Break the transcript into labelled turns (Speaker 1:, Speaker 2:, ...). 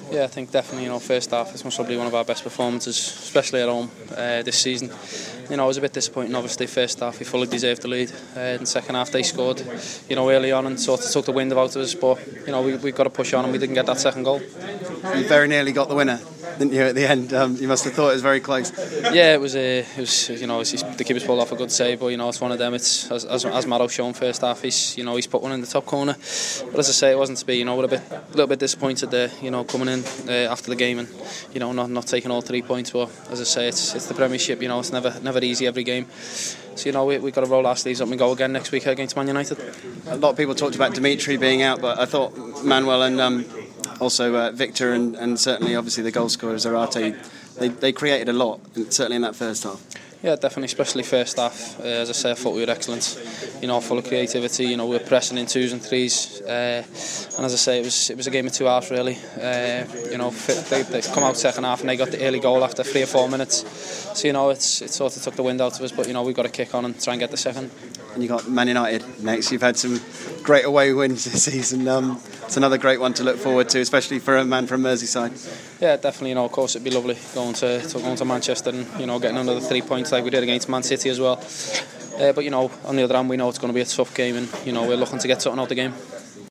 Speaker 1: Yeah, I think definitely, first half is most probably one of our best performances, especially at home this season. It was a bit disappointing, obviously, first half we fully deserved the lead. In the second half they scored, early on and sort of took the wind out of us, but, we got to push on and we didn't get that second goal.
Speaker 2: You very nearly got the winner, didn't you, at the end? You must have thought it was very close.
Speaker 1: Yeah, it was the keeper's pulled off a good save, but, it's one of them. It's, as Maro's shown first half, he's put one in the top corner. But as I say, it wasn't to be, we're a little bit disappointed there, coming in after the game and not taking all 3 points. But as I say, it's the Premiership. It's never easy every game. So we got to roll our sleeves up and go again next week against Man United.
Speaker 2: A lot of people talked about Dimitri being out, but I thought Manuel and also Victor and certainly obviously the goal scorer Zarate, they created a lot, certainly in that first half.
Speaker 1: Yeah, definitely, especially first half. As I say, I thought we were excellent. Full of creativity. We were pressing in 2s and 3s, and as I say, it was a game of 2 halves really. They come out second half and they got the early goal after 3 or 4 minutes. So it sort of took the wind out of us. But we've got to kick on and try and get the second. And
Speaker 2: you got Man United next. You've had some great away wins this season. It's another great one to look forward to, especially for a man from Merseyside.
Speaker 1: Yeah, definitely. Of course, it'd be lovely going to Manchester and getting another 3 points like we did against Man City as well. But on the other hand, we know it's going to be a tough game, and we're looking to get something out of the game.